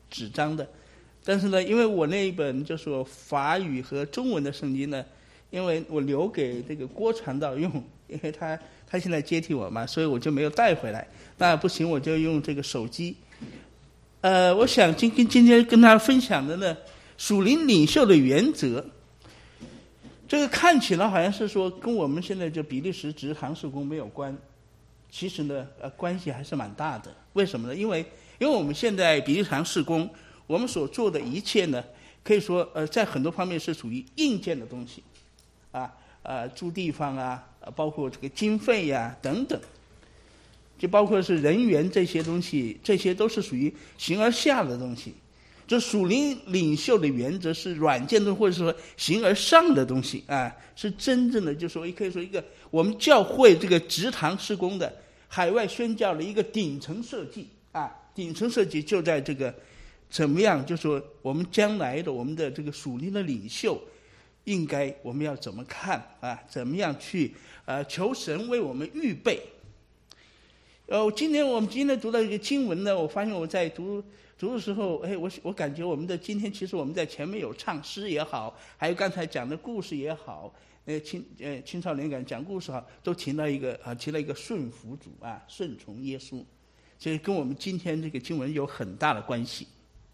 纸张的。但是呢，因为我那一本就是说法语和中文的圣经呢，因为我留给这个郭传道用，因为他现在接替我嘛，所以我就没有带回来。那不行，我就用这个手机。我想今天跟大家分享的呢，属灵领袖的原则。这个看起来好像是说跟我们现在这比利时直堂事工没有关，其实呢，关系还是蛮大的。为什么呢？因为我们现在比利时堂事工，我们所做的一切呢，可以说在很多方面是属于硬件的东西，租地方啊，包括这个经费呀等等。就包括是人员这些东西，这些都是属于形而下的东西。这属灵领袖的原则是软件的，或者说形而上的东西啊，是真正的，就说可以说一个我们教会这个直堂事工的海外宣教的一个顶层设计啊。顶层设计就在这个怎么样，就说我们将来的我们的这个属灵的领袖，应该我们要怎么看啊？怎么样去求神为我们预备。我们今天读到一个经文呢，我发现我在读的时候，我感觉我们的今天其实我们在前面有唱诗也好，还有刚才讲的故事也好，青少年讲故事好，都提了一个顺服主啊，顺从耶稣，所以跟我们今天这个经文有很大的关系。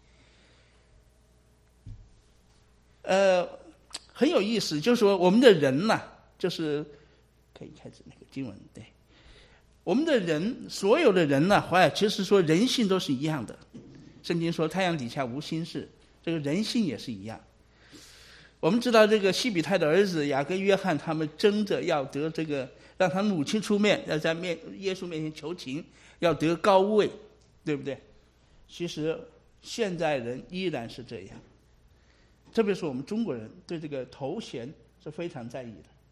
很有意思，就是说我们的人呐，就是可以开始那个经文，对。我们的人，所有的人呢，其实说人性都是一样的。圣经说太阳底下无新事，这个人性也是一样。我们知道这个西比泰的儿子雅各约翰，他们争着要得这个，让他母亲出面，要在耶稣面前求情，要得高位，对不对？其实现在人依然是这样，特别是我们中国人对这个头衔是非常在意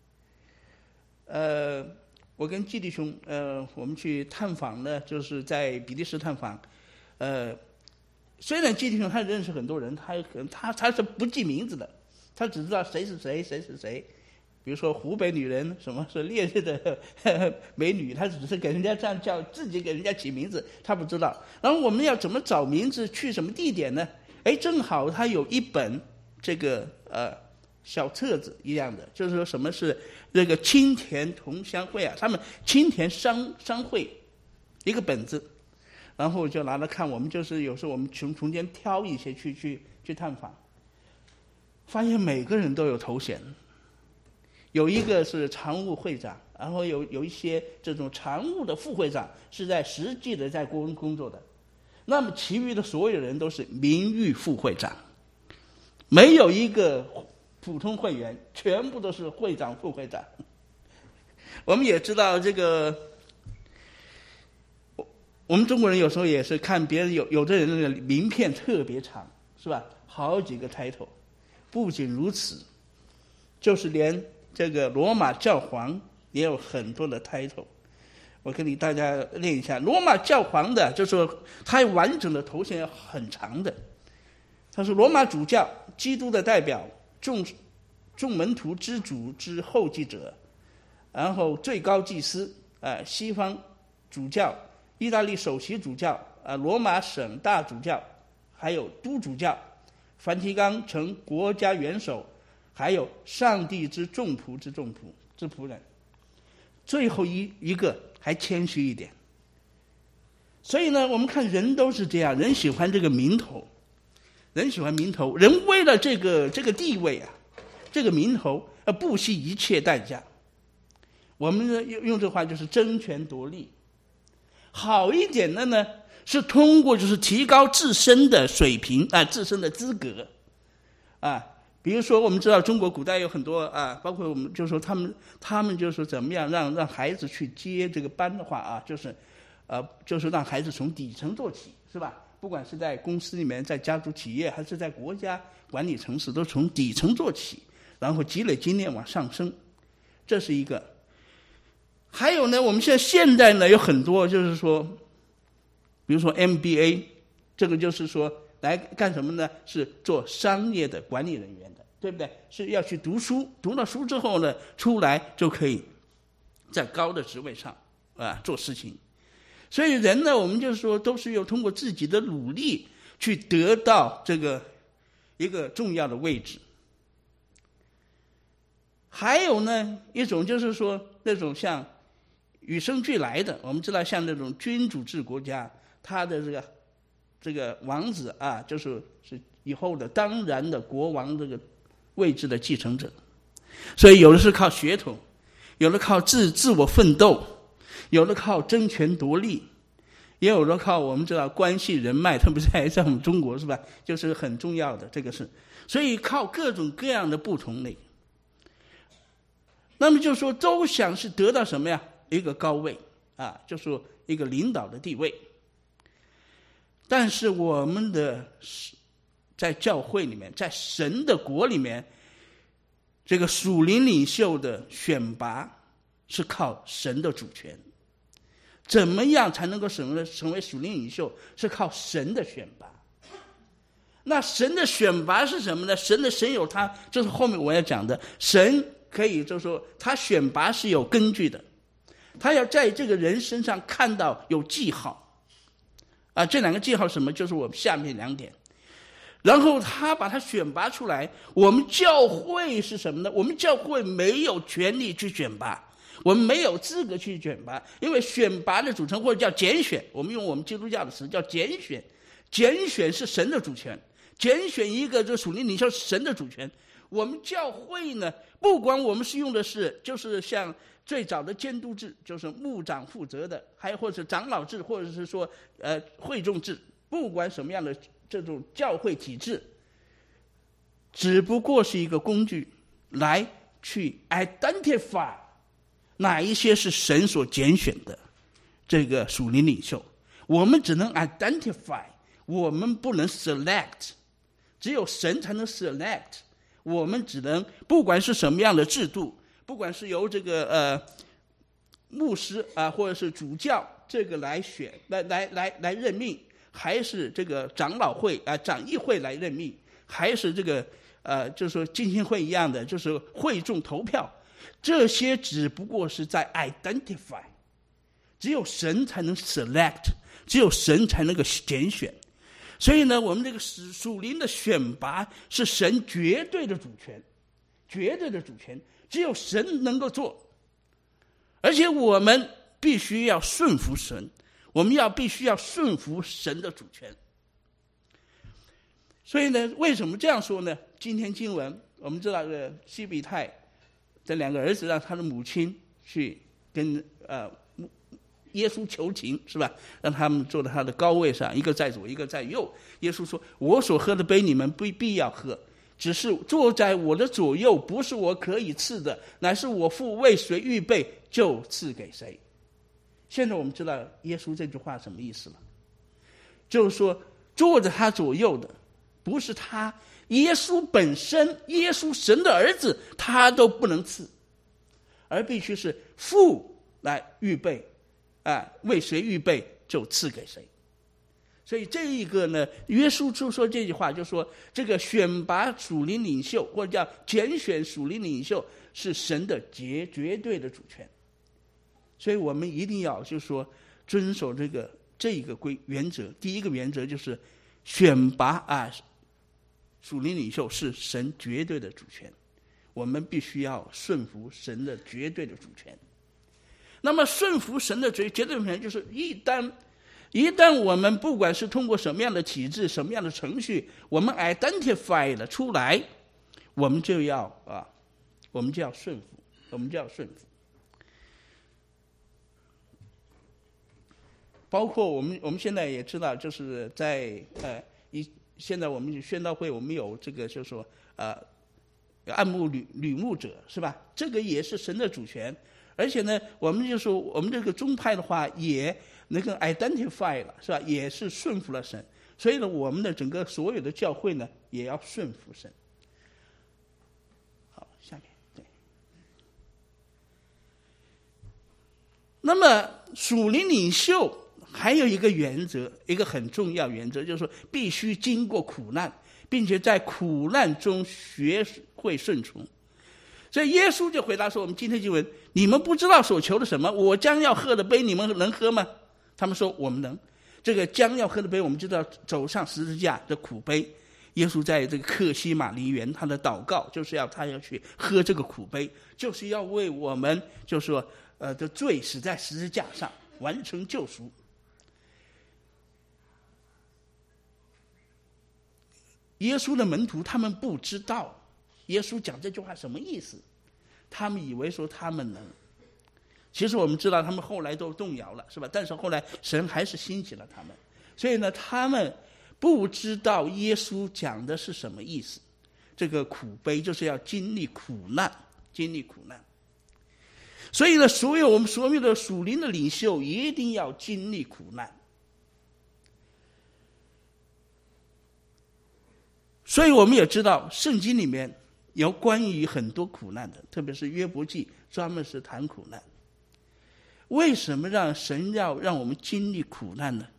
的。我跟季弟兄，我们去探访呢，就是在比利时探访。虽然季弟兄他认识很多人，他是不记名字的，他只知道谁是谁，谁是谁。比如说湖北女人，什么是烈日的美女，他只是给人家这样叫，自己给人家起名字，他不知道。然后我们要怎么找名字，去什么地点呢？正好他有一本这个小册子一样的，就是说什么是这个青田同乡会啊，他们青田商会一个本子，然后我就拿来看。我们就是有时候我们从间挑一些去探访，发现每个人都有头衔，有一个是常务会长，然后有一些这种常务的副会长是在实际的在工作的，那么其余的所有人都是名誉副会长，没有一个普通会员，全部都是会长、副会长。我们也知道这个，我们中国人有时候也是看别人有的人的名片特别长，是吧？好几个 title。不仅如此，就是连这个罗马教皇也有很多的 title。我跟大家念一下，罗马教皇的，就是说他完整的头衔很长的。他是罗马主教，基督的代表，众门徒之主之后继者，然后最高祭司，西方主教，意大利首席主教，罗马省大主教，还有都主教，梵蒂冈城国家元首，还有上帝之众仆之仆人。最后一个还谦虚一点。所以呢，我们看人都是这样，人喜欢这个名头，人为了这个地位啊，这个名头不惜一切代价。我们用这话就是争权夺利。好一点的呢，是通过就是提高自身的水平自身的资格比如说我们知道中国古代有很多包括我们就说他们就说怎么样让孩子去接这个班的话就是让孩子从底层做起，是吧？不管是在公司里面，在家族企业，还是在国家管理层次，都从底层做起，然后积累经验往上升，这是一个。还有呢，我们现在呢有很多就是说，比如说 MBA， 这个就是说来干什么呢？是做商业的管理人员的，对不对？是要去读书，读了书之后呢，出来就可以在高的职位上做事情。所以人呢，我们就是说都是要通过自己的努力， 去得到这个一个重要的位置。还有呢，一种就是说那种像与生俱来的，我们知道像那种君主制国家，他的这个王子啊，是以后的当然的国王这个位置的继承者。所以有的是靠血统，有的靠自我奋斗，有的靠争权夺利，也有的靠我们知道关系人脉，特别是在我们中国是吧，就是很重要的这个是。所以靠各种各样的不同类。那么就说都想是得到什么呀？一个高位啊，就是一个领导的地位。但是我们的在教会里面，在神的国里面，这个属灵领袖的选拔是靠神的主权。怎么样才能够成为属灵领袖？是靠神的选拔。那神的选拔是什么呢？神有他，就是后面我要讲的，神可以就是说他选拔是有根据的，他要在这个人身上看到有记号啊，这两个记号什么？就是我们下面2点。然后他把他选拔出来。我们教会是什么呢？我们教会没有权利去选拔，我们没有资格去选拔，因为选拔的组成或者叫拣选，我们用我们基督教的词叫拣选，拣选是神的主权，拣选一个这属灵领袖是神的主权。我们教会呢，不管我们是用的是就是像最早的监督制，就是牧长负责的，还有或者长老制，或者是说会众制，不管什么样的这种教会体制，只不过是一个工具来去 identify 哪一些是神所拣选的这个属灵领袖。我们只能 identify， 我们不能 select， 只有神才能 select。我们只能不管是什么样的制度，不管是由这个牧师啊，或者是主教这个来选来任命，还是这个长老会啊长议会来任命，还是这个就是说浸信会一样的，就是会众投票，这些只不过是在 identify， 只有神才能 select， 只有神才能够拣选。所以呢，我们这个属灵的选拔是神绝对的主权，绝对的主权，只有神能够做。而且我们必须要顺服神，我们必须要顺服神的主权。所以呢，为什么这样说呢？今天经文我们知道，西比泰这2个儿子让他的母亲去跟耶稣求情，是吧？让他们坐在他的高位上，一个在左，一个在右。耶稣说：“我所喝的杯，你们不必要喝，只是坐在我的左右，不是我可以赐的，乃是我父为谁预备，就赐给谁。”现在我们知道耶稣这句话什么意思了，就是说坐在他左右的不是他，耶稣本身，耶稣神的儿子，他都不能赐，而必须是父来预备为谁预备就赐给谁。所以这一个呢，耶稣就说这句话，就说这个选拔属灵领袖或者叫拣选属灵领袖是神的绝对的主权。所以我们一定要就是说遵守这个原则。第一个原则就是选拔属灵领袖是神绝对的主权，我们必须要顺服神的绝对的主权。那么顺服神的绝对主权，就是一旦我们不管是通过什么样的体制、什么样的程序，我们 identify 了出来，我们就要顺服，我们就要顺服。包括我们现在也知道，就是在现在我们宣道会，我们有这个就是说按牧旅牧者，是吧？这个也是神的主权。而且呢，我们就说我们这个宗派的话，也那个 identify 了，是吧？也是顺服了神。所以呢，我们的整个所有的教会呢，也要顺服神。好，下面对。那么属灵领袖还有一个原则，一个很重要原则，就是说必须经过苦难，并且在苦难中学会顺从。所以耶稣就回答说，我们今天经文，你们不知道所求的什么，我将要喝的杯你们能喝吗？他们说我们能。 这个将要喝的杯，我们知道走上十字架的苦杯。耶稣在这个客西马尼园，他的祷告就是他要去喝这个苦杯，就是要为我们就是说的罪死在十字架上，完成救赎。耶稣的门徒他们不知道耶稣讲这句话什么意思，他们以为说他们能。其实我们知道他们后来都动摇了，是吧？但是后来神还是兴起了他们，所以呢，他们不知道耶稣讲的是什么意思。这个苦杯就是要经历苦难，经历苦难。所以呢，我们所有的属灵的领袖一定要经历苦难。所以我们也知道圣经里面有关于很多苦难的，特别是约伯记专门是谈苦难。为什么让神要让我们经历苦难呢？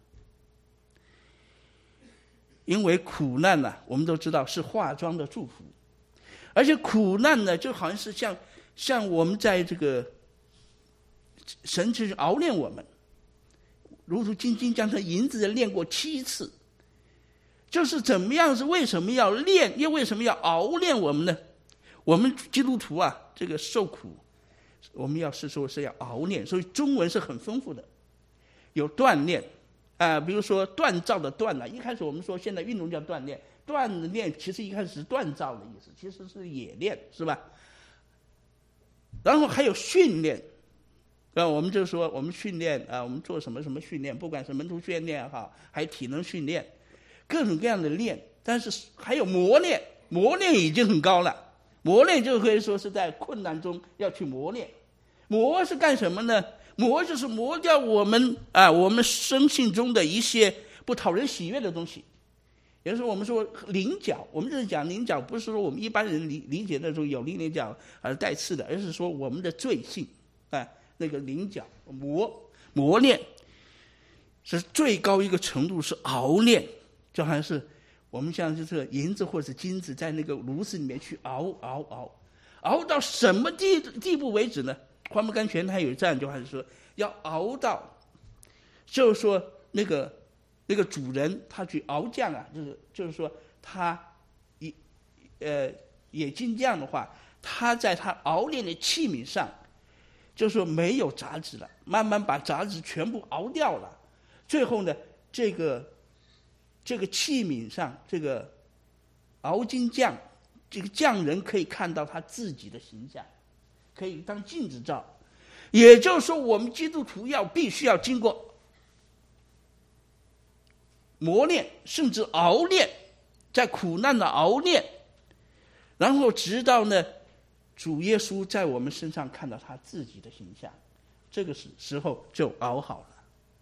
因为苦难呢，我们都知道是化妆的祝福，而且苦难呢，就好像是像我们在这个神去熬炼我们，如同金金将他银子炼过7次，就是怎么样？是为什么要炼？又为什么要熬炼我们呢？我们基督徒啊，这个受苦，我们是要熬炼，所以中文是很丰富的，有锻炼比如说锻造的锻一开始我们说现在运动叫锻炼，锻炼其实一开始是锻造的意思，其实是冶炼，是吧？然后还有训练，我们就说我们训练我们做什么训练，不管是门徒训练也好，还有体能训练，各种各样的练。但是还有磨练，磨练已经很高了，磨练就可以说是在困难中要去磨练。磨是干什么呢？磨就是磨掉我们生性中的一些不讨人喜悦的东西。也就是我们说棱角，我们这讲棱角，不是说我们一般人理解那种有棱角带刺的，而是说我们的罪性那个棱角磨练是最高一个程度，是熬炼，就好像是我们像就是银子或者金子在那个炉子里面去熬到什么地步为止呢？花木甘泉他有这样一句话，就是说要熬到，就是说那个主人他去熬酱就是说他冶金匠的话，他在他熬炼的器皿上，就是说没有杂质了，慢慢把杂质全部熬掉了，最后呢，这个器皿上这个熬金匠，这个匠人可以看到他自己的形象，可以当镜子照。也就是说我们基督徒必须要经过磨练，甚至熬炼，在苦难的熬炼，然后直到呢主耶稣在我们身上看到他自己的形象，这个时候就熬好了。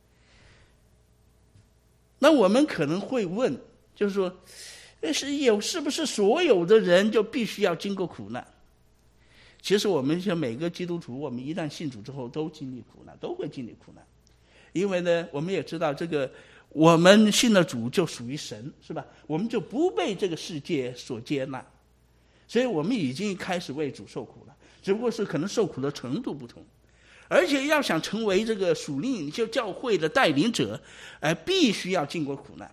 那我们可能会问，就是说是不是所有的人就必须要经过苦难？其实我们像每个基督徒，我们一旦信主之后都经历苦难，都会经历苦难。因为呢我们也知道这个我们信了主就属于神，是吧？我们就不被这个世界所接纳，所以我们已经开始为主受苦了，只不过是可能受苦的程度不同。而且要想成为这个属灵领袖教会的带领者，必须要经过苦难。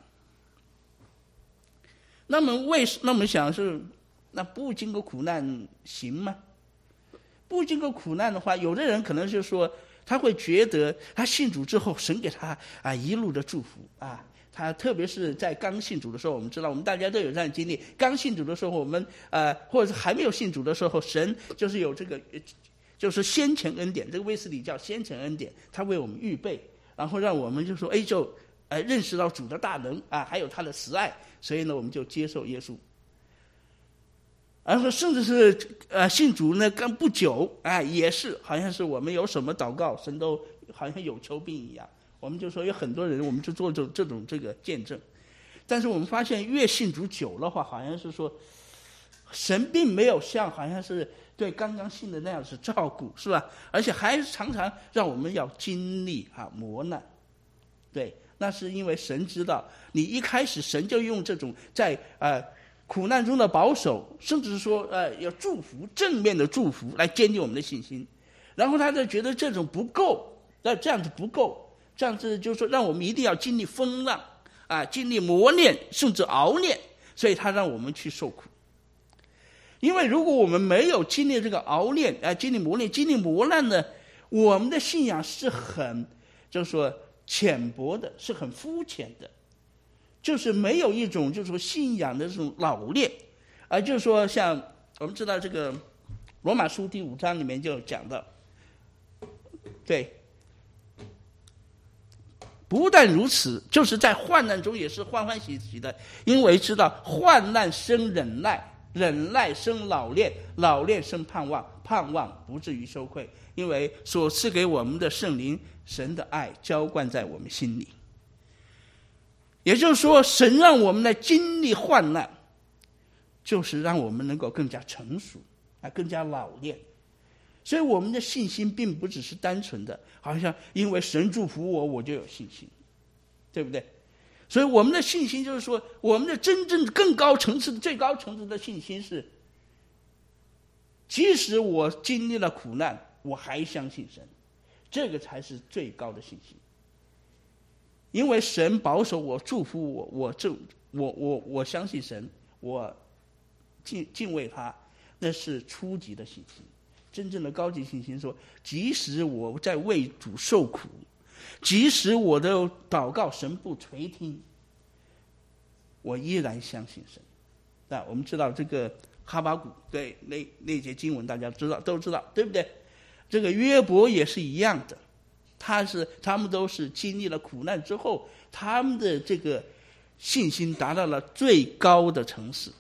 那么想是，那不经过苦难行吗？不经过苦难的话，有的人可能就说，他会觉得他信主之后，神给他一路的祝福他特别是在刚信主的时候，我们知道我们大家都有这样的经历，刚信主的时候，我们或者是还没有信主的时候，神就是有这个就是先前恩典，这个卫斯理叫先前恩典，他为我们预备，然后让我们就说认识到主的大能还有他的慈爱，所以呢我们就接受耶稣。然后甚至是信主呢刚不久也是好像是我们有什么祷告，神都好像有求必应一样。我们就说有很多人我们就做这种见证，但是我们发现越信主久的话，好像是说神并没有像好像是对刚刚信的那样是照顾，是吧？而且还常常让我们要经历磨难。对，那是因为神知道你一开始神就用这种在苦难中的保守，甚至是说要祝福，正面的祝福来坚定我们的信心。然后他就觉得这种不够，这样子不够， 上次就是说让我们一定要经历风浪啊，经历磨练，甚至熬练，所以他让我们去受苦。因为如果我们没有经历这个熬练经历磨练，经历磨难呢，我们的信仰是很就是说浅薄的，是很肤浅的，就是没有一种就是说信仰的这种老练就是说像我们知道这个罗马书第5章里面就讲到，对，不但如此，就是在患难中也是欢欢喜喜的，因为知道患难生忍耐，忍耐生老练，老练生盼望，盼望不至于羞愧，因为所赐给我们的圣灵，神的爱浇灌在我们心里。也就是说，神让我们来经历患难，就是让我们能够更加成熟更加老练。所以我们的信心并不只是单纯的好像因为神祝福我就有信心，对不对？所以我们的信心就是说，我们的真正更高层次的最高层次的信心是，即使我经历了苦难，我还相信神，这个才是最高的信心。因为神保守我，祝福我，我相信神，我敬畏他，那是初级的信心。真正的高级信心说，即使我在为主受苦，即使我的祷告神不垂听，我依然相信神。我们知道这个哈巴谷，对，那节经文大家都知道，对不对？这个约伯也是一样的，他们都是经历了苦难之后，他们的这个信心达到了最高的层次。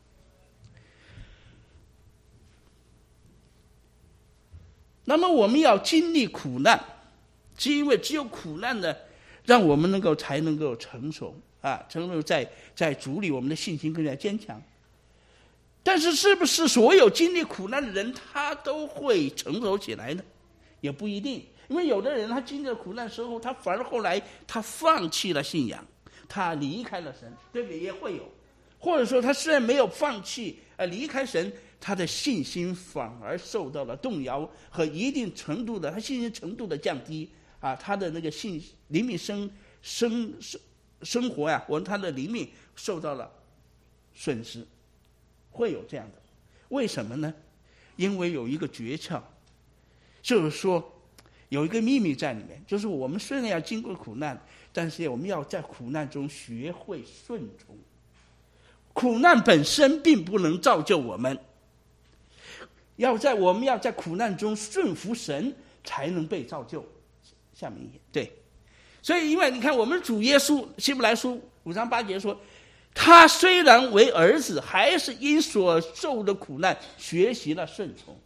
那么我们要经历苦难，是因为只有苦难呢，让我们才能够成熟成熟在主里，我们的信心更加坚强。但是是不是所有经历苦难的人他都会成熟起来呢？也不一定。因为有的人他经历了苦难之后，他反而后来他放弃了信仰，他离开了神，对不对？也会有。或者说他虽然没有放弃离开神，他的信心反而受到了动摇和一定程度的他信心程度的降低他的那个灵命生活他的灵命受到了损失，会有这样的。为什么呢？因为有一个诀窍，就是说有一个秘密在里面，就是我们虽然要经过苦难，但是我们要在苦难中学会顺从。苦难本身并不能造就我们，我们要在苦难中顺服神，才能被造就。下面一页，对。所以因为你看我们主耶稣，希伯来书5章8节说，他虽然为儿子，还是因所受的苦难学习了顺从。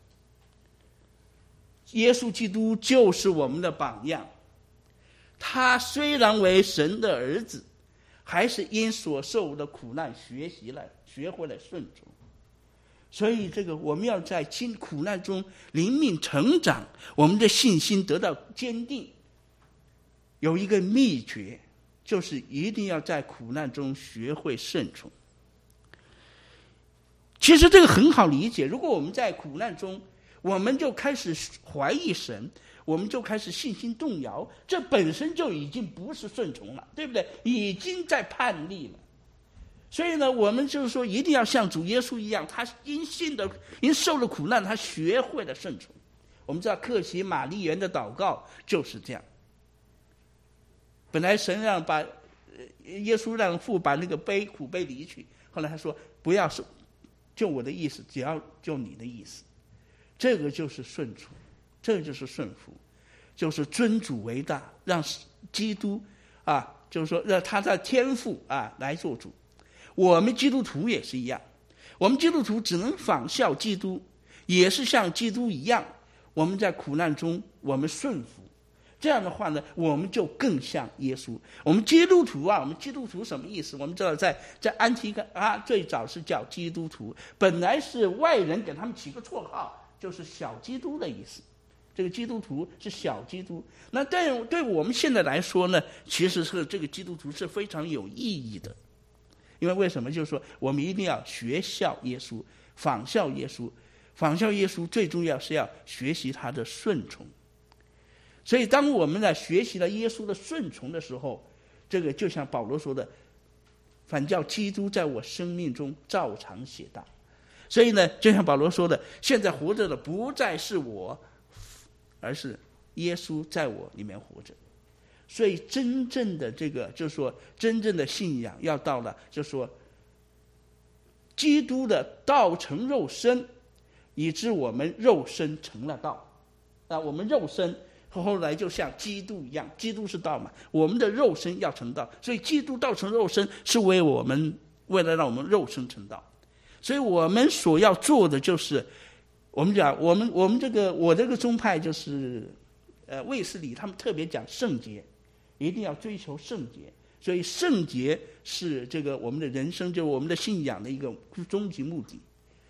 耶稣基督就是我们的榜样，他虽然为神的儿子，还是因所受的苦难学会了顺从。所以这个我们要在苦难中灵命成长，我们的信心得到坚定。有一个秘诀，就是一定要在苦难中学会顺从。其实这个很好理解，如果我们在苦难中我们就开始怀疑神，我们就开始信心动摇，这本身就已经不是顺从了，对不对？已经在叛逆了。所以呢，我们就是说一定要像主耶稣一样，他因受了苦难，他学会了顺从。我们知道克西玛丽园的祷告就是这样。本来神耶稣让父把那个苦杯离去，后来他说不要就我的意思，只要就你的意思。这个就是顺从，这就是顺服，就是尊主为大，让基督就是说让他的天父来做主。我们基督徒也是一样，我们基督徒只能仿效基督，也是像基督一样，我们在苦难中我们顺服。这样的话呢，我们就更像耶稣。我们基督徒我们基督徒什么意思？我们知道在安提阿最早是叫基督徒，本来是外人给他们起个绰号，就是小基督的意思。这个基督徒是小基督。那对我们现在来说呢，其实是这个基督徒是非常有意义的。因为为什么？就是说我们一定要学效耶稣，仿效耶稣。仿效耶稣最重要是要学习他的顺从。 所以当我们学习了耶稣的顺从的时候，这个就像保罗说的，反叫基督在我生命中照常写道。所以呢，就像保罗说的，现在活着的不再是我，而是耶稣在我里面活着。所以真正的这个就是说，真正的信仰要到了，就是说基督的道成肉身，以致我们肉身成了道啊，我们肉身后来就像基督一样，基督是道嘛，我们的肉身要成道，所以基督道成肉身是为了让我们肉身成道。所以我们所要做的就是，我们讲我这个宗派就是卫斯理他们特别讲圣洁，一定要追求圣洁。所以圣洁是这个我们的人生，就是我们的信仰的一个终极目的。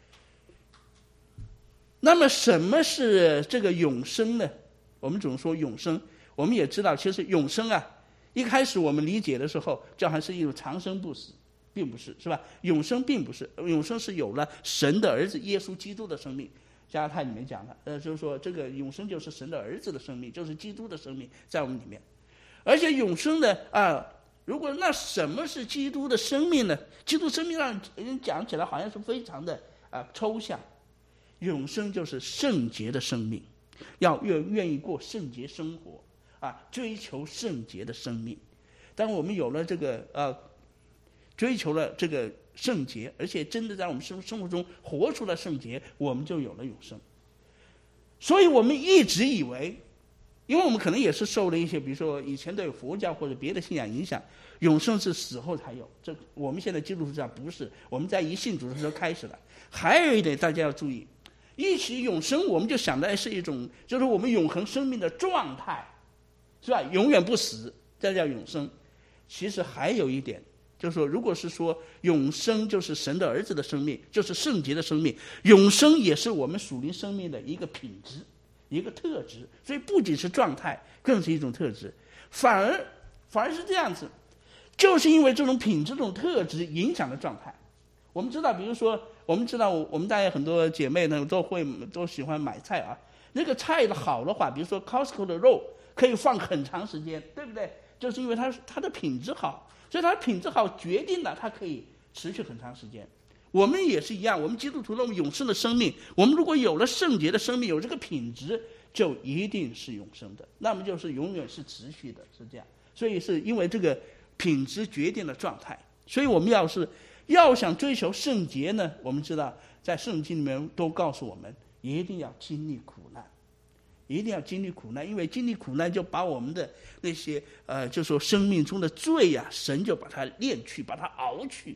那么什么是这个永生呢？我们总说永生，我们也知道其实永生啊，一开始我们理解的时候就好像是一种长生不死，并不是，是吧？永生并不是，永生是有了神的儿子耶稣基督的生命。加拉太里面讲的，就是说这个永生就是神的儿子的生命，就是基督的生命在我们里面。而且永生呢如果那什么是基督的生命呢？基督生命让人讲起来好像是非常的抽象。永生就是圣洁的生命，要愿意过圣洁生活追求圣洁的生命。当我们有了这个追求了这个圣洁，而且真的在我们生活中活出了圣洁，我们就有了永生。所以我们一直以为，因为我们可能也是受了一些比如说以前的有佛教或者别的信仰影响，永生是死后才有，这我们现在基督徒上不是，我们在一信主的时候开始了。还有一点大家要注意，一起永生我们就想的是一种就是我们永恒生命的状态，是吧？永远不死，这叫永生。其实还有一点就是说，如果是说永生就是神的儿子的生命，就是圣洁的生命，永生也是我们属灵生命的一个品质，一个特质。所以不仅是状态，更是一种特质。反而是这样子，就是因为这种品质、这种特质影响了状态。我们知道，比如说，我们大家很多姐妹呢都喜欢买菜那个菜的好的话，比如说 Costco 的肉可以放很长时间，对不对？就是因为它的品质好，所以它的品质好决定了它可以持续很长时间。我们也是一样，我们基督徒那种永生的生命，我们如果有了圣洁的生命，有这个品质，就一定是永生的，那么就是永远是持续的，是这样。所以是因为这个品质决定了状态。所以我们要想追求圣洁呢，我们知道在圣经里面都告诉我们，一定要经历苦难，一定要经历苦难，因为经历苦难就把我们的那些就说生命中的罪神就把它炼去，把它熬去，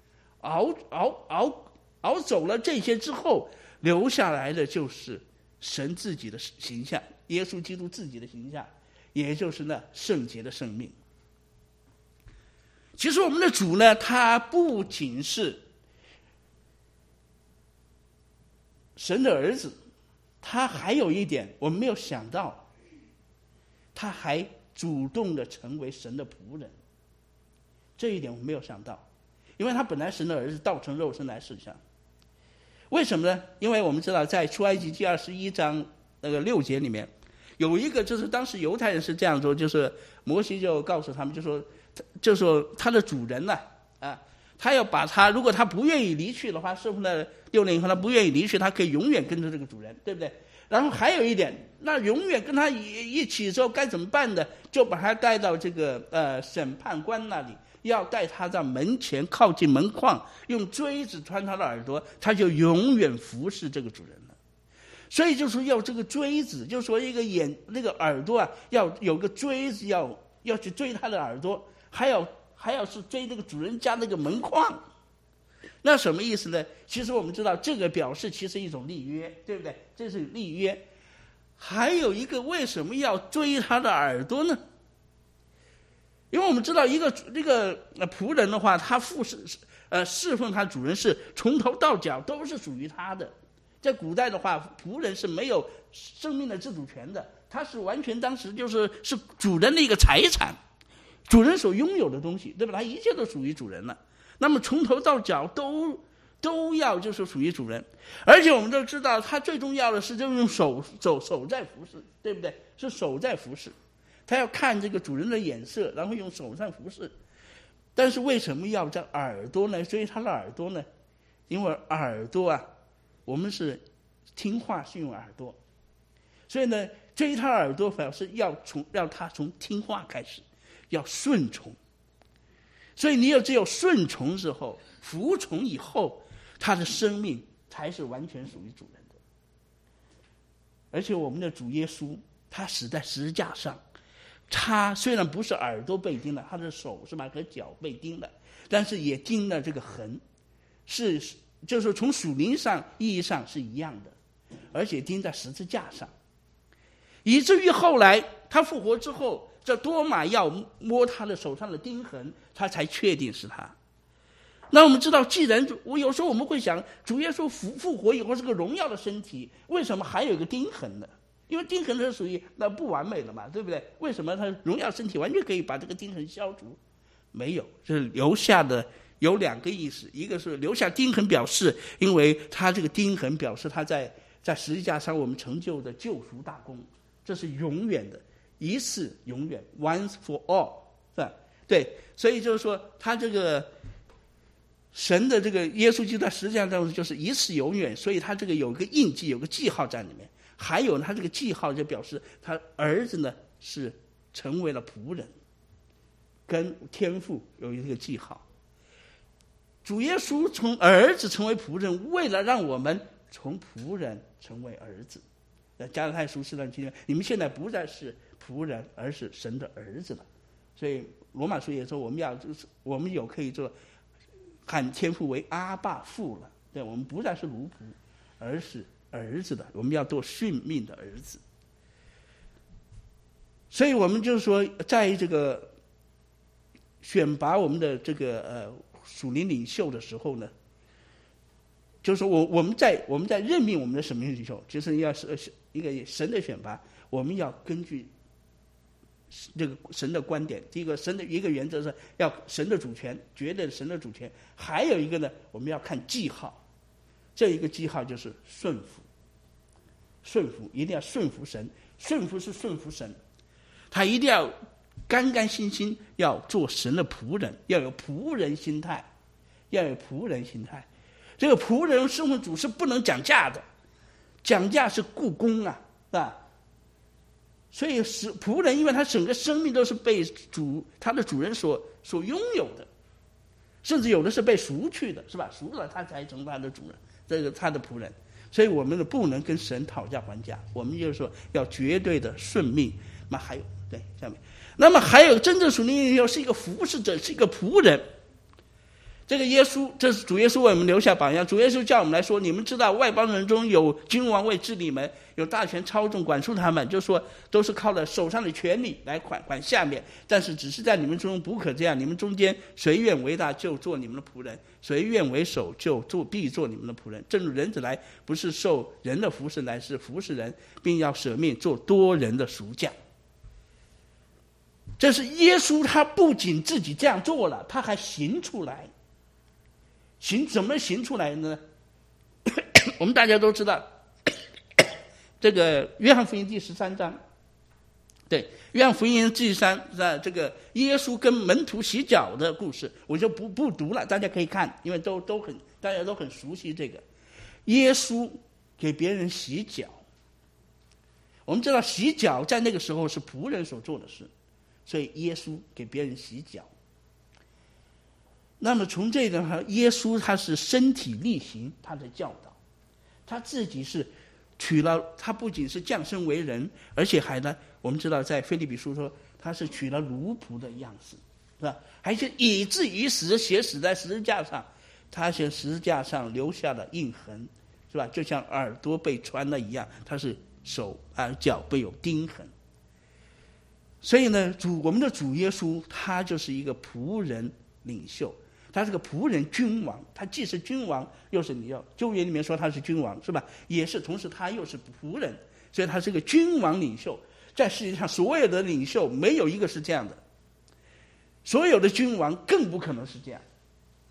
熬走了这些之后，留下来的就是神自己的形象，耶稣基督自己的形象，也就是那圣洁的生命。其实我们的主呢，他不仅是神的儿子，他还有一点我们没有想到，他还主动的成为神的仆人。这一点我们没有想到，因为他本来神的儿子道成肉身来世上。为什么呢？因为我们知道在出埃及记21章那个6节里面有一个，就是当时犹太人是这样说，就是摩西就告诉他们，就说他的主人他要把他，如果他不愿意离去的话，师傅呢6年以后他不愿意离去，他可以永远跟着这个主人，对不对？然后还有一点，那永远跟他一起之后该怎么办呢？就把他带到这个审判官那里，要带他到门前靠近门框，用锥子穿他的耳朵，他就永远服侍这个主人了。所以就说要这个锥子，就说那个耳朵要有个锥子，要去追他的耳朵，还要是追这个主人家那个门框。那什么意思呢？其实我们知道这个表示其实一种立约，对不对？这是立约。还有一个，为什么要追他的耳朵呢？因为我们知道这个仆人的话，他侍奉他主人是从头到脚都是属于他的。在古代的话，仆人是没有生命的自主权的，他是完全当时是主人的一个财产，主人所拥有的东西，对吧？他一切都属于主人了。那么从头到脚都都要就是属于主人。而且我们都知道，他最重要的是就用手在服侍，对不对？是手在服侍，他要看这个主人的眼色，然后用手在服侍。但是为什么要在耳朵呢？追他的耳朵呢？因为耳朵啊，我们是听话是用耳朵，所以呢，追他耳朵表示让他从听话开始，要顺从。所以你只有顺从之后，服从以后，他的生命才是完全属于主人的。而且我们的主耶稣，他死在十字架上，他虽然不是耳朵被钉了，他的手是吧和脚被钉了，但是也钉了这个痕，就是从属灵上意义上是一样的，而且钉在十字架上，以至于后来他复活之后，这多马要摸他的手上的钉痕，他才确定是他。那我们知道，既然有时候我们会想，主耶稣复活以后是个荣耀的身体，为什么还有一个钉痕呢？因为钉痕是属于那不完美的嘛，对不对？为什么他荣耀身体完全可以把这个钉痕消除？没有，是留下的有两个意思，一个是留下钉痕表示，因为他这个钉痕表示他在十字架上我们成就的救赎大功，这是永远的，一次永远 ，once for all， 是吧？对，所以就是说，他这个神的这个耶稣基督在十字架上就是一次永远，所以他这个有个印记，有个记号在里面。还有他这个记号就表示他儿子呢是成为了仆人，跟天父有一个记号。主耶稣从儿子成为仆人，为了让我们从仆人成为儿子。在加拉太书4章7节，你们现在不再是仆人，而是神的儿子了。所以罗马书也说，我们有可以做喊天父为阿爸父了。对，我们不再是奴仆，而是儿子的，我们要做顺命的儿子。所以我们就是说，在这个选拔我们的这个属灵领袖的时候呢，就是说我们在任命我们的属灵领袖，就是要是一个神的选拔，我们要根据这个神的观点。第一个，神的一个原则是要神的主权，绝对神的主权。还有一个呢，我们要看记号，这一个记号就是顺服。顺服一定要顺服神，顺服是顺服神，他一定要干干心心要做神的仆人，要有仆人心态，要有仆人心态。这个仆人顺服主是不能讲价的，讲价是雇工啊，是吧？所以是仆人，因为他整个生命都是被他的主人所拥有的，甚至有的是被赎去的，是吧？赎了他才成他的主人，这个他的仆人。所以我们不能跟神讨价还价，我们就是说要绝对的顺命。那还有对下面，那么还有真正属灵领袖是一个服侍者，是一个仆人。这个耶稣，这是主耶稣为我们留下榜样。主耶稣叫我们来说，你们知道外邦人中有君王为治理们，有大权操纵管束他们，就说都是靠了手上的权力来管下面，但是只是在你们中不可这样。你们中间谁愿为大，就做你们的仆人；谁愿为首，就必做你们的仆人。正如人子来，不是受人的服侍，乃是服侍人，并要舍命做多人的赎价。这是耶稣，他不仅自己这样做了，他还行出来。怎么行出来呢？我们大家都知道，这个约翰福音第13章，对，约翰福音第13这个耶稣跟门徒洗脚的故事，我就不读了，大家可以看，因为大家都很熟悉这个。耶稣给别人洗脚，我们知道洗脚在那个时候是仆人所做的事，所以耶稣给别人洗脚。那么从这个耶稣他是身体力行他的教导，他自己是他不仅是降生为人，而且还呢，我们知道在腓立比书说他是取了奴仆的样式，是吧？还是以至于死，写死在十字架上，他在十字架上留下了印痕，是吧？就像耳朵被穿了一样，他是手脚被有钉痕。所以呢，我们的主耶稣他就是一个仆人领袖。他是个仆人君王，他既是君王，又是你要旧约里面说他是君王，是吧？也是同时他又是仆人，所以他是个君王领袖。在世界上所有的领袖没有一个是这样的，所有的君王更不可能是这样，对。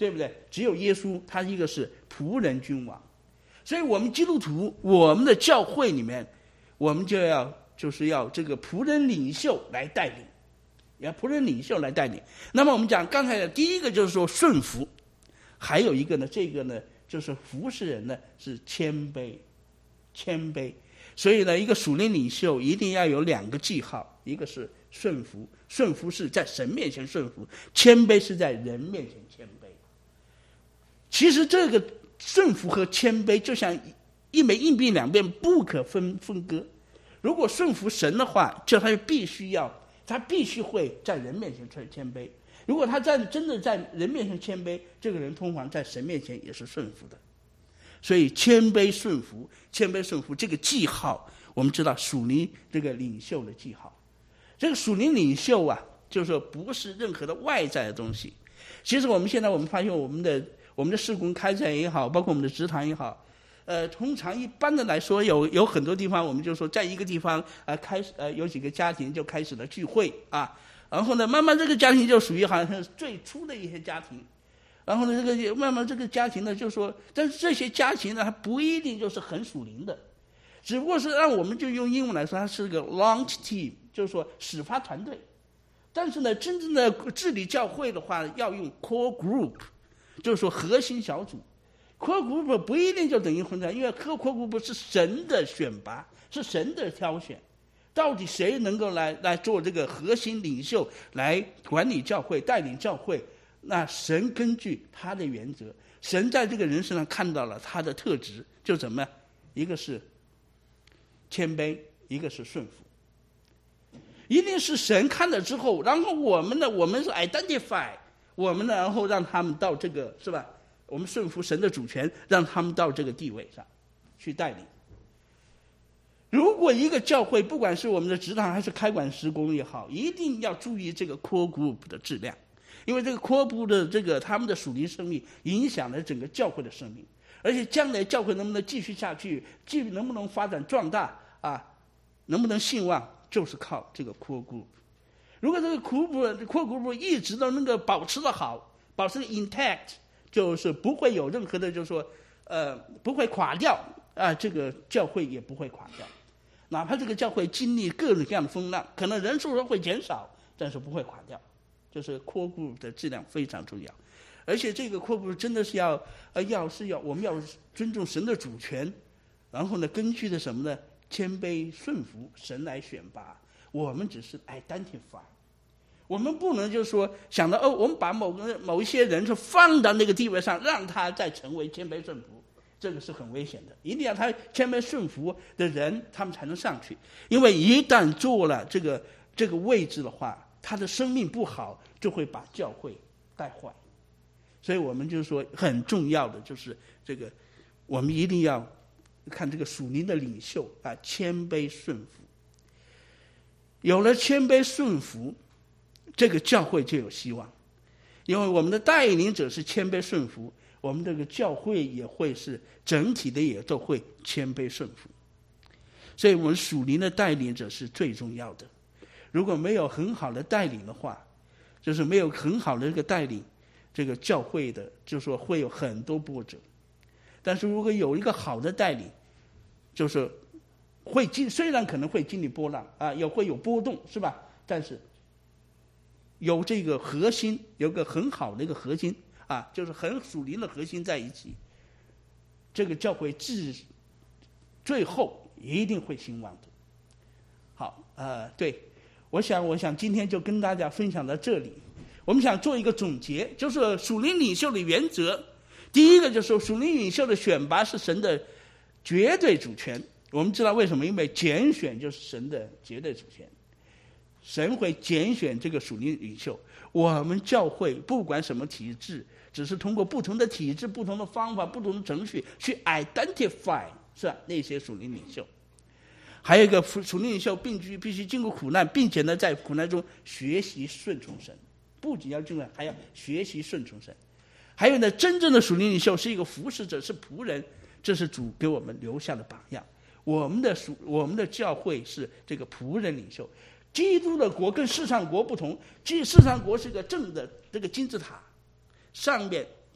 对不对？只有耶稣，他一个是仆人君王。所以我们基督徒，我们的教会里面，我们就是要这个仆人领袖来带领，要仆人领袖来带领。那么我们讲刚才的第一个就是说顺服，还有一个呢，这个呢就是服侍人呢是谦卑。所以呢，一个属灵领袖一定要有两个记号，一个是顺服，顺服是在神面前顺服，谦卑是在人面前谦卑。其实这个顺服和谦卑就像一枚硬币两边不可分割。如果顺服神的话，就他必须会在人面前谦卑。如果他真的在人面前谦卑，这个人通常在神面前也是顺服的。所以谦卑顺服这个记号，我们知道属灵这个领袖的记号。这个属灵领袖啊，就是说不是任何的外在的东西。其实我们现在发现我们的事工开展也好，包括我们的职堂也好，通常一般的来说，有很多地方我们就说在一个地方有几个家庭就开始了聚会啊，然后呢，慢慢这个家庭就属于好像是最初的一些家庭。然后呢，慢慢这个家庭呢，就说，但是这些家庭呢，它不一定就是很属灵的，只不过是让我们就用英文来说，它是个 launch team， 就是说始发团队。但是呢，真正的治理教会的话，要用 core group， 就是说核心小组。core group 不一定就等于混战，因为 core group 是神的选拔，是神的挑选。到底谁能够来做这个核心领袖，来管理教会、带领教会？那神根据他的原则，神在这个人身上看到了他的特质，就怎么样？一个是谦卑，一个是顺服。一定是神看了之后，然后我们是 identify， 我们呢，然后让他们到这个是吧？我们顺服神的主权，让他们到这个地位上去带领。如果一个教会，不管是我们的职堂还是开馆施工也好，一定要注意这个 core group 的质量。因为这个core group的他们的属灵生命影响了整个教会的生命，而且将来教会能不能继续下去，能不能发展壮大啊，能不能兴旺，就是靠这个core group。如果这个core group一直都能够保持得好，保持 intact， 就是不会有任何的，就是说不会垮掉啊，这个教会也不会垮掉。哪怕这个教会经历各种各样的风浪，可能人数会减少，但是不会垮掉。就是core group的质量非常重要，而且这个core group真的是我们要尊重神的主权，然后呢，根据的什么呢？谦卑顺服，神来选拔，我们只是 identify， 我们不能就是说想到我们把某一些人是放到那个地位上，让他再成为谦卑顺服，这个是很危险的。一定要他谦卑顺服的人，他们才能上去，因为一旦做了这个位置的话，他的生命不好，就会把教会带坏。所以我们就是说，很重要的就是这个，我们一定要看这个属灵的领袖啊，谦卑顺服。有了谦卑顺服，这个教会就有希望。因为我们的带领者是谦卑顺服，我们这个教会也会是整体的也都会谦卑顺服。所以我们属灵的带领者是最重要的。如果没有很好的带领的话，就是没有很好的这个带领，这个教会的就是说会有很多波折。但是如果有一个好的带领，就是虽然可能会经历波浪啊，也会有波动，是吧？但是有这个核心，有个很好的一个核心啊，就是很属灵的核心在一起，这个教会最后一定会兴旺的。好，对。我想今天就跟大家分享到这里。我们想做一个总结，就是属灵领袖的原则。第一个就是属灵领袖的选拔是神的绝对主权。我们知道为什么？因为拣选就是神的绝对主权，神会拣选这个属灵领袖。我们教会不管什么体制，只是通过不同的体制、不同的方法、不同的程序去 identify 是吧？那些属灵领袖。还有一个属灵领袖必须经过苦难，并且呢，在苦难中学习顺从神。不仅要经历，还要学习顺从神。还有呢，真正的属灵领袖是一个服侍者，是仆人，这是主给我们留下的榜样。我们的教会是这个仆人领袖。基督的国跟世上国不同，世上国是个正的这个金字塔，上面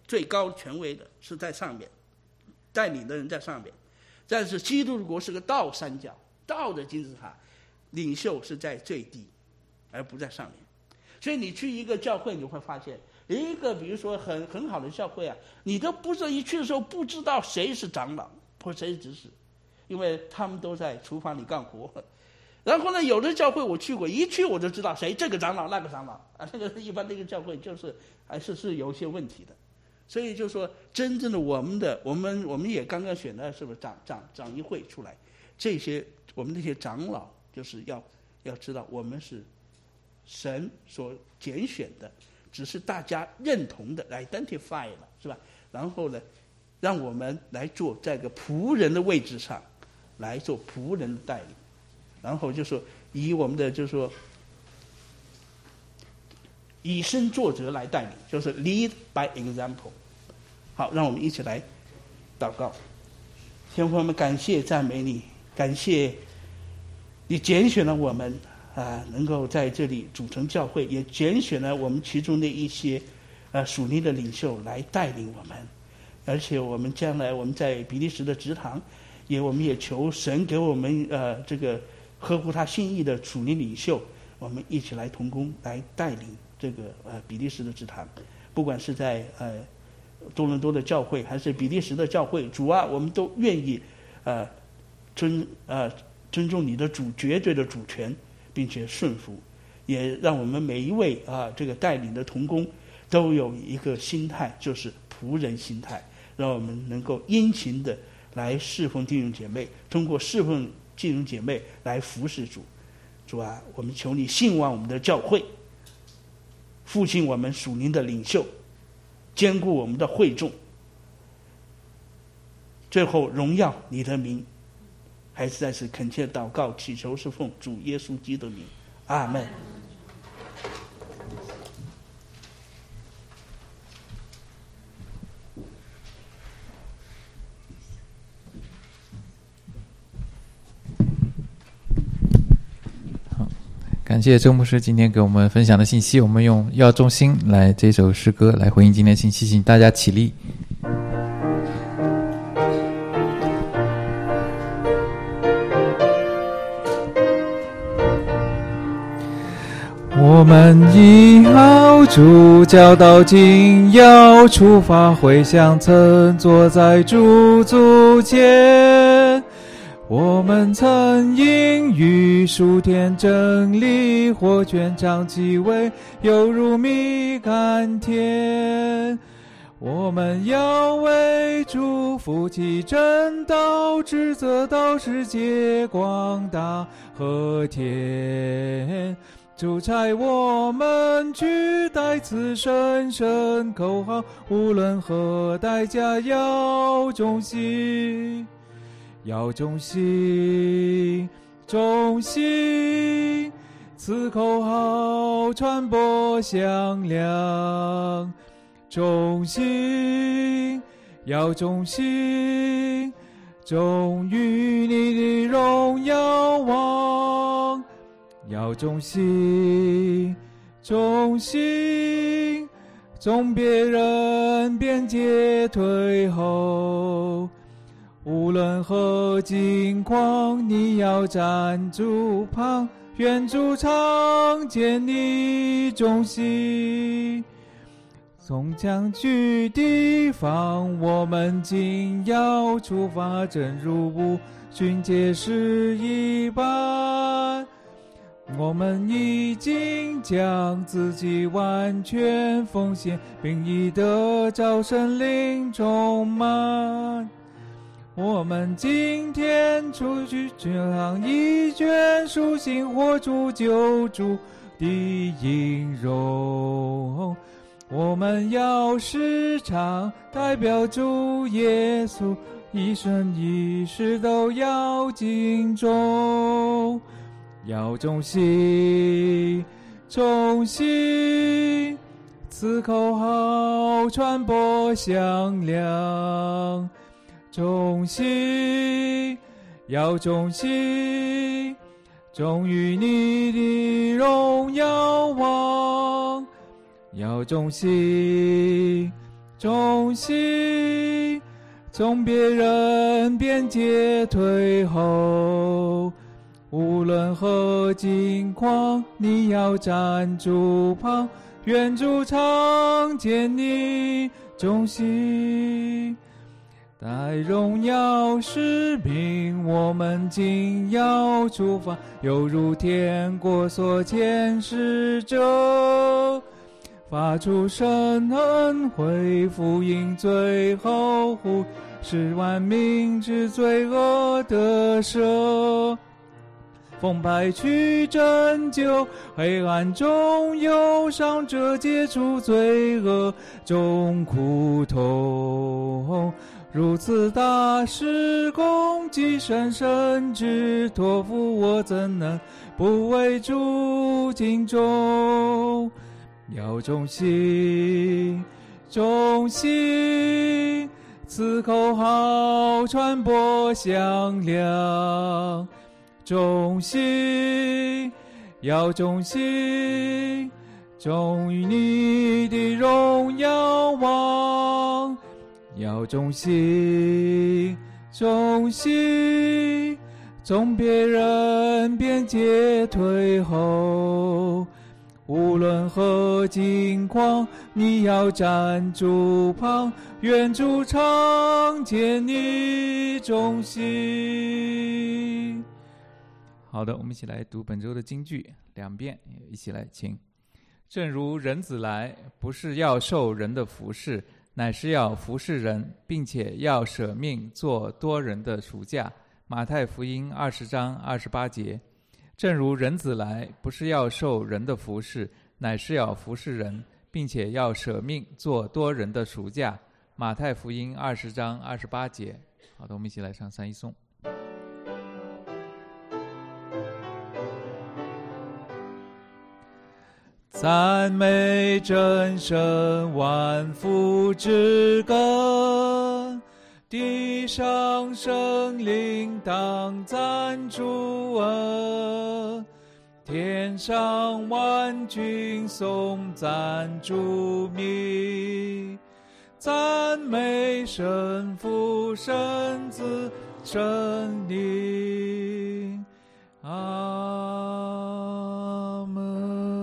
最高权威的是在上面，带领的人在上面。但是基督的国是个倒三角，倒的金字塔，领袖是在最低，而不在上面。所以你去一个教会，你会发现一个比如说很好的教会啊，你都不知道，一去的时候不知道谁是长老或谁是执事，因为他们都在厨房里干活。然后呢，有的教会我去过，一去我就知道谁这个长老那个长老啊，那个一般那个教会就是还是有一些问题的。所以就说真正的我们也刚刚选的是不是长一会出来，这些我们这些长老就是要知道我们是神所拣选的，只是大家认同的 identify 了，是吧？然后呢，让我们来做在个仆人的位置上来做仆人的带领，然后就说以我们的就是说以身作则来带领，就是 lead by example。 好，让我们一起来祷告。天父，我们感谢赞美你，感谢你拣选了我们能够在这里组成教会，也拣选了我们其中的一些属灵的领袖来带领我们。而且我们将来我们在比利时的职堂，我们也求神给我们这个合乎他心意的属灵领袖，我们一起来同工来带领这个比利时的职堂，不管是在多伦多的教会还是比利时的教会，主啊，我们都愿意尊重你的绝对的主权，并且顺服，也让我们每一位这个带领的同工都有一个心态，就是仆人心态，让我们能够殷勤的来侍奉弟兄姐妹，通过侍奉弟兄姐妹来服侍主。主啊，我们求你兴旺我们的教会，复兴我们属灵的领袖，兼顾我们的会众，最后荣耀你的名。还是在此恳切祷告祈求，是奉主耶稣基督的名，阿们。 感谢周牧师今天给我们分享的信息，我们用要中心来这首诗歌来回应今天的信息，请大家起立。我们以好主教导经，要出发回乡，曾坐在主足前。我们曾因与属天真理，或全长其味，犹如蜜甘甜。我们要为主负起真道，指责到世界广大和田。主差我们去代此神圣口号，无论何代价要忠心，要忠心，忠心，此口号传播响亮。忠心，要忠心，忠于你的荣耀望。要忠心，忠心，忠别人边界退后。无论何境况，你要站住旁，愿主常见你忠心。从将居地方，我们今要出发，正如五旬节时一般。我们已经将自己完全奉献，并已得着神灵充满。我们今天出去尝一卷属性活出救主的音容。我们要时常代表主耶稣，一生一世都要敬重。要忠心，忠心，此口号传播响亮。忠心，要忠心，忠于你的荣耀望。要忠心， 忠心，从别人边界退后，无论何境况，你要站住旁，愿主常见你忠心。带荣耀使命，我们今要出发，犹如天国所见使者，发出神恩惠福音，最后呼使万民之罪恶得赦，奉派去拯救黑暗中忧伤者，解除罪恶中苦痛。如此大事功绩深深之托付，我怎能不为主敬重？要忠心，忠心，此口号传播响亮。忠心，要忠心，忠于你的荣耀王。要忠心，忠心，从别人边界退后，无论何境况，你要站住旁，愿主常见你忠心。好的，我们一起来读本周的金句2遍，一起来请。正如人子来，不是要受人的服事，乃是要服事人，并且要舍命做多人的赎价。马太福音20章28节。正如人子来，不是要受人的服事，乃是要服事人，并且要舍命做多人的赎价。马太福音20章28节。好的，我们一起来唱三一颂。赞美真神万福之根，地上生灵当赞主恩，天上万军颂赞主名，赞美神父神子神灵。阿门。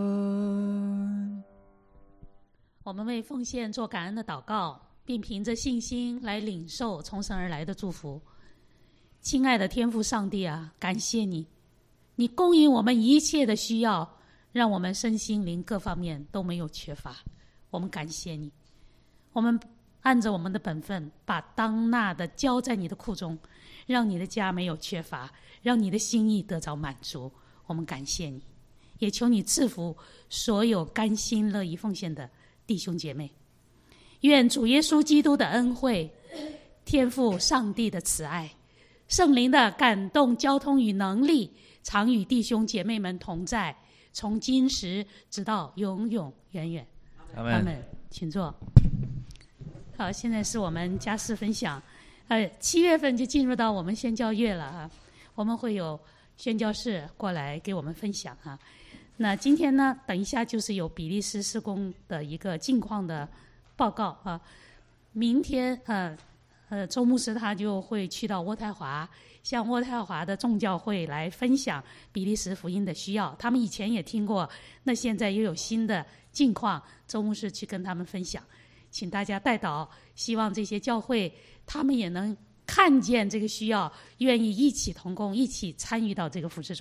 我们为奉献做感恩的祷告，并凭着信心来领受从神而来的祝福。亲爱的天父上帝啊，感谢你，你供应我们一切的需要，让我们身心灵各方面都没有缺乏。我们感谢你，我们按着我们的本分，把当纳的交在你的库中，让你的家没有缺乏，让你的心意得着满足。我们感谢你，也求你赐福所有甘心乐意奉献的弟兄姐妹。愿主耶稣基督的恩惠、天父上帝的慈爱、圣灵的感动交通与能力，常与弟兄姐妹们同在，从今时直到永永远远。 阿们，请坐。好，现在是我们家事分享。7月份就进入到我们宣教月了啊，我们会有宣教士过来给我们分享啊。那今天呢，等一下就是有比利时施工的一个近况的报告啊。明天周牧师他就会去到渥太华，向渥太华的众教会来分享比利时福音的需要。他们以前也听过，那现在又有新的近况，周牧师去跟他们分享。请大家代祷，希望这些教会他们也能看见这个需要，愿意一起同工，一起参与到这个服事中。